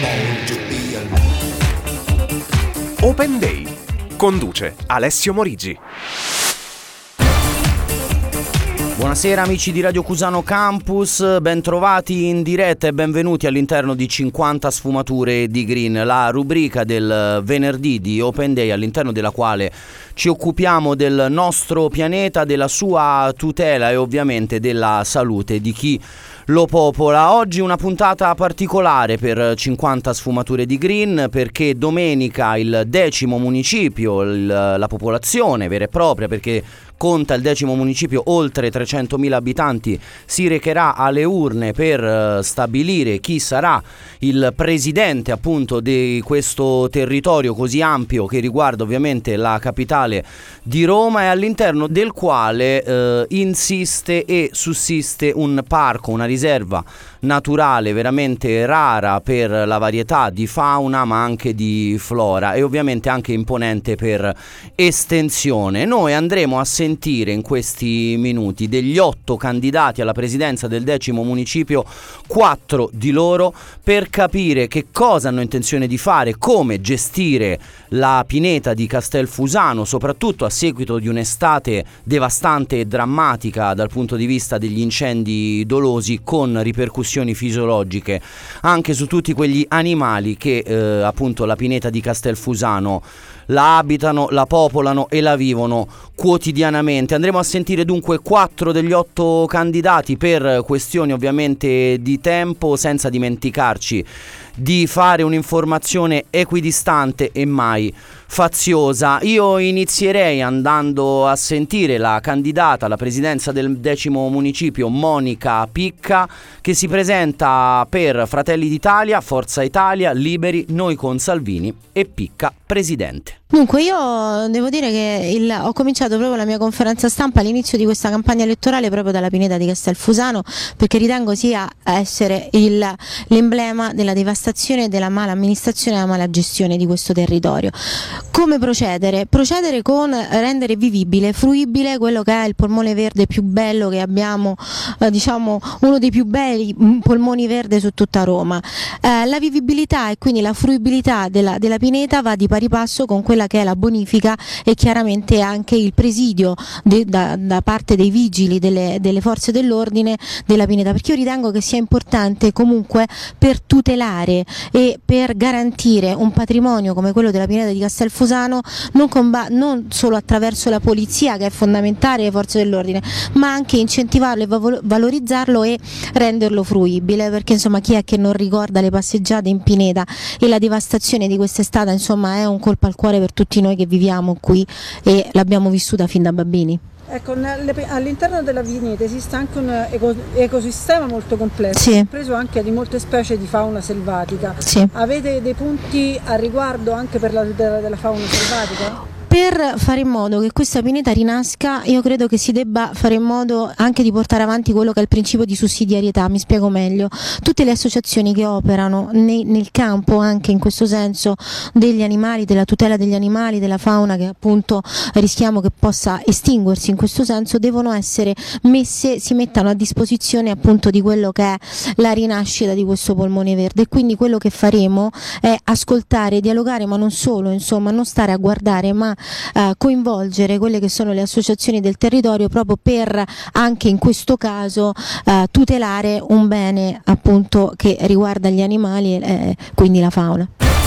Open Day. Conduce Alessio Morigi. Buonasera amici di Radio Cusano Campus, ben trovati in diretta e benvenuti all'interno di 50 sfumature di Green, la rubrica del venerdì di Open Day all'interno della quale ci occupiamo del nostro pianeta, della sua tutela e ovviamente della salute di chi lo popola. Oggi una puntata particolare per 50 sfumature di Green perché domenica il 10° municipio, la popolazione vera e propria, perché conta il 10° municipio oltre 300.000 abitanti, si recherà alle urne per stabilire chi sarà il presidente appunto di questo territorio così ampio che riguarda ovviamente la capitale di Roma e all'interno del quale insiste e sussiste un parco, una riserva naturale veramente rara per la varietà di fauna ma anche di flora e ovviamente anche imponente per estensione. Noi andremo a sentire in questi minuti degli 8 candidati alla presidenza del 10° municipio, 4 di loro, per capire che cosa hanno intenzione di fare, come gestire la pineta di Castelfusano, soprattutto a seguito di un'estate devastante e drammatica dal punto di vista degli incendi dolosi, con ripercussioni fisiologiche anche su tutti quegli animali che appunto la pineta di Castelfusano la abitano, la popolano e la vivono quotidianamente. Andremo a sentire dunque 4 degli 8 candidati per questioni ovviamente di tempo, senza dimenticarci di fare un'informazione equidistante e mai faziosa. Io inizierei andando a sentire la candidata alla presidenza del 10° municipio, Monica Picca, che si presenta per Fratelli d'Italia, Forza Italia, Liberi, Noi con Salvini e Picca presidente. Dunque io devo dire che ho cominciato proprio la mia conferenza stampa all'inizio di questa campagna elettorale proprio dalla pineta di Castelfusano, perché ritengo sia essere l'emblema della devastazione, della mala amministrazione e della mala gestione di questo territorio. Come procedere? Procedere con rendere vivibile, fruibile quello che è il polmone verde più bello che abbiamo, diciamo uno dei più belli polmoni verde su tutta Roma. La vivibilità e quindi la fruibilità della pineta va di pari passo con quella che è la bonifica e chiaramente anche il presidio da parte dei vigili delle forze dell'ordine della pineta, perché io ritengo che sia importante comunque per tutelare e per garantire un patrimonio come quello della pineta di Castelfusano non solo attraverso la polizia, che è fondamentale, le forze dell'ordine, ma anche incentivarlo e valorizzarlo e renderlo fruibile, perché insomma chi è che non ricorda le passeggiate in pineta e la devastazione di quest'estate, insomma è un colpo al cuore per tutti noi che viviamo qui e l'abbiamo vissuta fin da bambini. Ecco, all'interno della pineta esiste anche un ecosistema molto complesso, sì, compreso anche di molte specie di fauna selvatica. Sì. Avete dei punti a riguardo anche per la tutela della fauna selvatica? Per fare in modo che questa pineta rinasca, io credo che si debba fare in modo anche di portare avanti quello che è il principio di sussidiarietà. Mi spiego meglio. Tutte le associazioni che operano nel campo, anche in questo senso, degli animali, della tutela degli animali, della fauna che appunto rischiamo che possa estinguersi in questo senso, devono essere si mettano a disposizione appunto di quello che è la rinascita di questo polmone verde. E quindi quello che faremo è ascoltare, dialogare, ma non solo, insomma, non stare a guardare, ma coinvolgere quelle che sono le associazioni del territorio proprio per anche in questo caso tutelare un bene appunto che riguarda gli animali e quindi la fauna.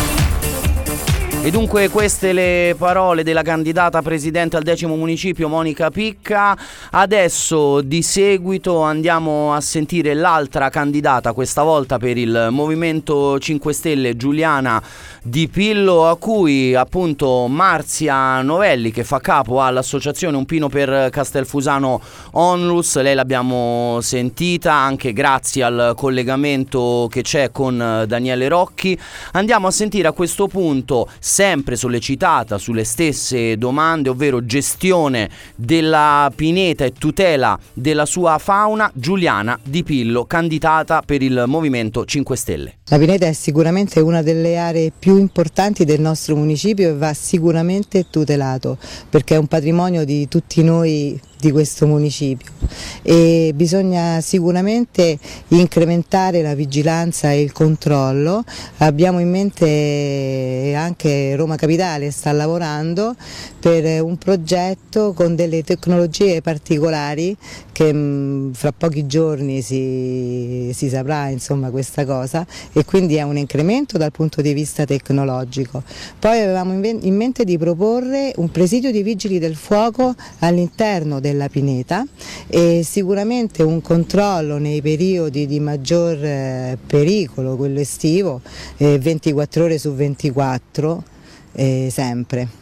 E dunque queste le parole della candidata presidente al 10° municipio Monica Picca. Adesso di seguito andiamo a sentire l'altra candidata, questa volta per il Movimento 5 Stelle, Giuliana Di Pillo, a cui appunto Marzia Novelli, che fa capo all'associazione Un Pino per Castelfusano Onlus, lei l'abbiamo sentita anche grazie al collegamento che c'è con Daniele Rocchi. Andiamo a sentire a questo punto, sempre sollecitata sulle stesse domande, ovvero gestione della pineta e tutela della sua fauna, Giuliana Di Pillo, candidata per il Movimento 5 Stelle. La pineta è sicuramente una delle aree più importanti del nostro municipio e va sicuramente tutelato, perché è un patrimonio di tutti noi di questo municipio e bisogna sicuramente incrementare la vigilanza e il controllo. Abbiamo in mente, anche Roma Capitale sta lavorando per un progetto con delle tecnologie particolari che fra pochi giorni si saprà insomma questa cosa, e quindi è un incremento dal punto di vista tecnologico. Poi avevamo in mente di proporre un presidio di vigili del fuoco all'interno della pineta e sicuramente un controllo nei periodi di maggior pericolo, quello estivo, 24 ore su 24 sempre.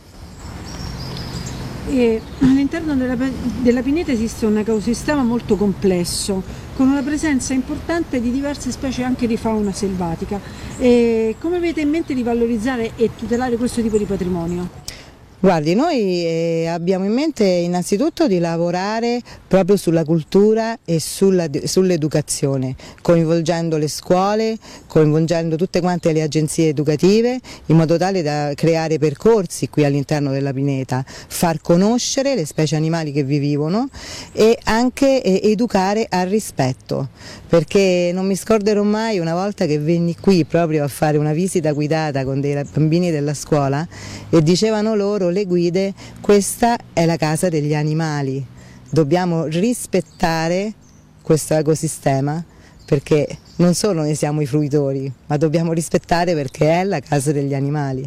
E all'interno della pineta esiste un ecosistema molto complesso, con una presenza importante di diverse specie anche di fauna selvatica. E come avete in mente di valorizzare e tutelare questo tipo di patrimonio? Guardi, noi abbiamo in mente innanzitutto di lavorare proprio sulla cultura e sull'educazione, coinvolgendo le scuole, coinvolgendo tutte quante le agenzie educative, in modo tale da creare percorsi qui all'interno della pineta, far conoscere le specie animali che vi vivono e anche educare al rispetto, perché non mi scorderò mai una volta che venni qui proprio a fare una visita guidata con dei bambini della scuola e dicevano loro, le guide, questa è la casa degli animali, dobbiamo rispettare questo ecosistema perché non solo noi siamo i fruitori, ma dobbiamo rispettare perché è la casa degli animali.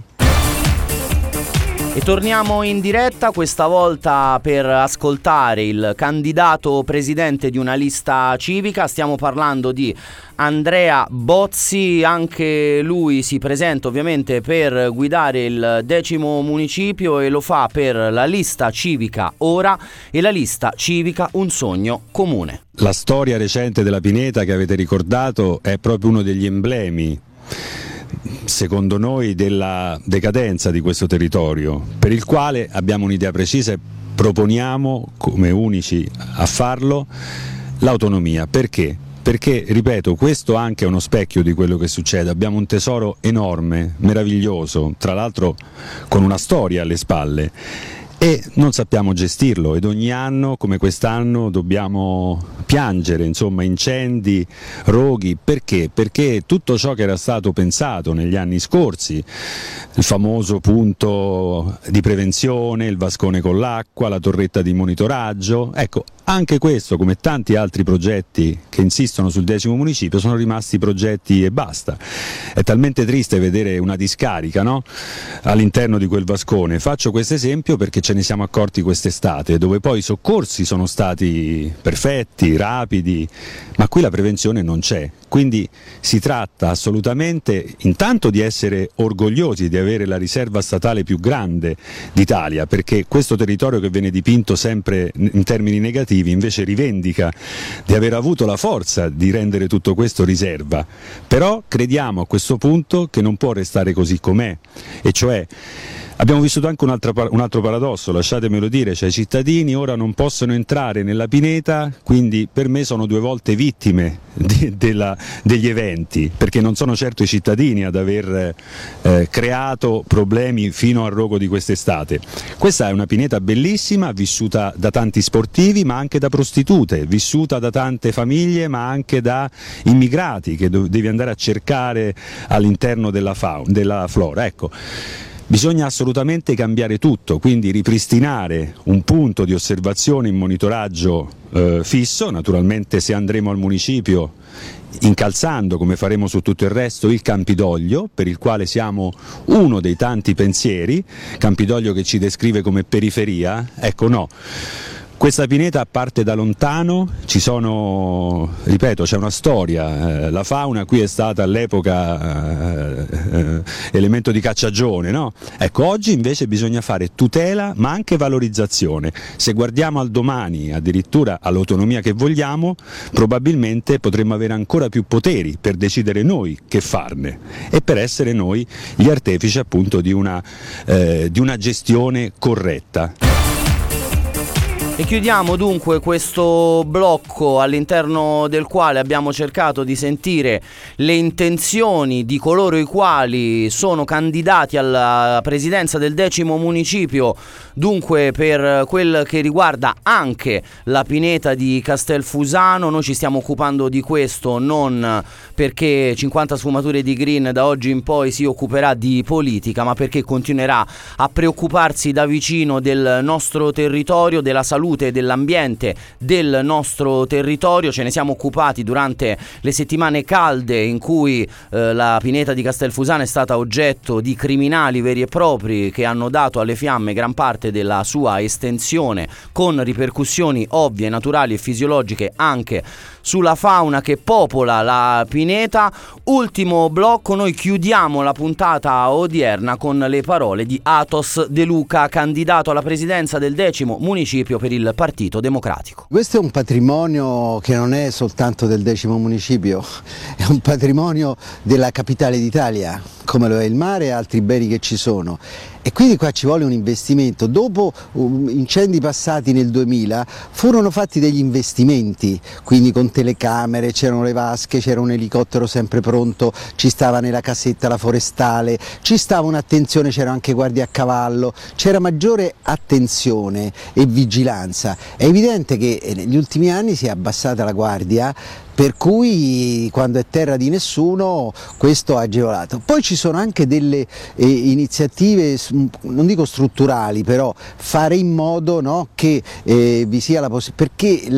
E torniamo in diretta, questa volta per ascoltare il candidato presidente di una lista civica. Stiamo parlando di Andrea Bozzi, anche lui si presenta ovviamente per guidare il 10° municipio e lo fa per la lista civica Ora e la lista civica Un Sogno Comune. La storia recente della pineta che avete ricordato è proprio uno degli emblemi, secondo noi, della decadenza di questo territorio, per il quale abbiamo un'idea precisa e proponiamo, come unici a farlo, l'autonomia. Perché? Perché, ripeto, questo anche è uno specchio di quello che succede. Abbiamo un tesoro enorme, meraviglioso, tra l'altro con una storia alle spalle, e non sappiamo gestirlo, ed ogni anno come quest'anno dobbiamo piangere, insomma, incendi, roghi. Perché? Perché tutto ciò che era stato pensato negli anni scorsi, il famoso punto di prevenzione, il vascone con l'acqua, la torretta di monitoraggio, ecco, anche questo, come tanti altri progetti che insistono sul 10° municipio, sono rimasti progetti e basta. È talmente triste vedere una discarica, no? All'interno di quel vascone. Faccio questo esempio perché ce ne siamo accorti quest'estate, dove poi i soccorsi sono stati perfetti, rapidi, ma qui la prevenzione non c'è. Quindi si tratta assolutamente intanto di essere orgogliosi di avere la riserva statale più grande d'Italia, perché questo territorio che viene dipinto sempre in termini negativi invece rivendica di aver avuto la forza di rendere tutto questo riserva. Però crediamo a questo punto che non può restare così com'è, e cioè abbiamo vissuto anche un altro paradosso, lasciatemelo dire, cioè i cittadini ora non possono entrare nella pineta, quindi per me sono 2 volte vittime degli eventi, perché non sono certo i cittadini ad aver creato problemi fino al rogo di quest'estate. Questa è una pineta bellissima, vissuta da tanti sportivi ma anche da prostitute, vissuta da tante famiglie ma anche da immigrati che devi andare a cercare all'interno della flora. Ecco. Bisogna assolutamente cambiare tutto, quindi ripristinare un punto di osservazione in monitoraggio fisso, naturalmente se andremo al municipio incalzando, come faremo su tutto il resto, il Campidoglio, per il quale siamo uno dei tanti pensieri. Campidoglio che ci descrive come periferia, ecco no. Questa pineta parte da lontano, ci sono, ripeto, c'è una storia, la fauna qui è stata all'epoca elemento di cacciagione, no? Ecco, oggi invece bisogna fare tutela ma anche valorizzazione. Se guardiamo al domani, addirittura all'autonomia che vogliamo, probabilmente potremmo avere ancora più poteri per decidere noi che farne e per essere noi gli artefici appunto di una gestione corretta. E chiudiamo dunque questo blocco all'interno del quale abbiamo cercato di sentire le intenzioni di coloro i quali sono candidati alla presidenza del 10° municipio, dunque per quel che riguarda anche la pineta di Castelfusano. Noi ci stiamo occupando di questo non perché 50 sfumature di Green da oggi in poi si occuperà di politica, ma perché continuerà a preoccuparsi da vicino del nostro territorio, della salute e dell'ambiente del nostro territorio. Ce ne siamo occupati durante le settimane calde in cui la pineta di Castelfusano è stata oggetto di criminali veri e propri che hanno dato alle fiamme gran parte della sua estensione, con ripercussioni ovvie, naturali e fisiologiche anche sulla fauna che popola la pineta. Ultimo blocco, noi chiudiamo la puntata odierna con le parole di Athos De Luca, candidato alla presidenza del 10° municipio per il Partito Democratico. Questo è un patrimonio che non è soltanto del 10° municipio, è un patrimonio della capitale d'Italia, come lo è il mare e altri beni che ci sono. E quindi qua ci vuole un investimento. Dopo incendi passati nel 2000 furono fatti degli investimenti, quindi con telecamere, c'erano le vasche, c'era un elicottero sempre pronto, ci stava nella casetta la forestale, ci stava un'attenzione, c'era anche guardia a cavallo, c'era maggiore attenzione e vigilanza. È evidente che negli ultimi anni si è abbassata la guardia, per cui quando è terra di nessuno questo ha agevolato. Poi ci sono anche delle iniziative, non dico strutturali, però fare in modo, no, che vi sia la possibilità, perché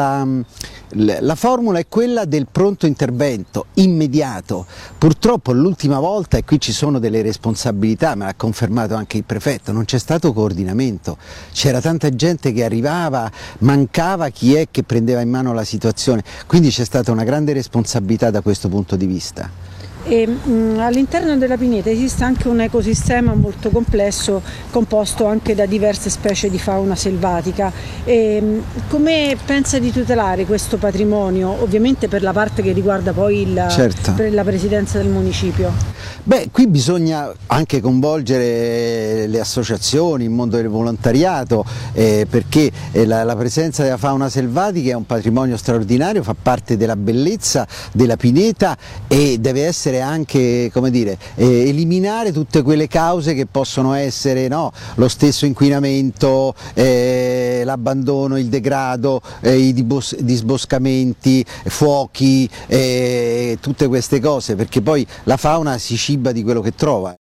la formula è quella del pronto intervento immediato. Purtroppo l'ultima volta, e qui ci sono delle responsabilità, me l'ha confermato anche il prefetto, non c'è stato coordinamento, c'era tanta gente che arrivava, mancava chi è che prendeva in mano la situazione, quindi c'è stata una grande responsabilità da questo punto di vista. All'interno della pineta esiste anche un ecosistema molto complesso, composto anche da diverse specie di fauna selvatica. Come pensa di tutelare questo patrimonio, ovviamente per la parte che riguarda poi per la presidenza del municipio? Beh, qui bisogna anche coinvolgere le associazioni, il mondo del volontariato, perché la presenza della fauna selvatica è un patrimonio straordinario, fa parte della bellezza della pineta e deve essere anche, come dire, eliminare tutte quelle cause che possono essere, no, lo stesso inquinamento, l'abbandono, il degrado, i disboscamenti, fuochi, tutte queste cose, perché poi la fauna si ciba di quello che trova.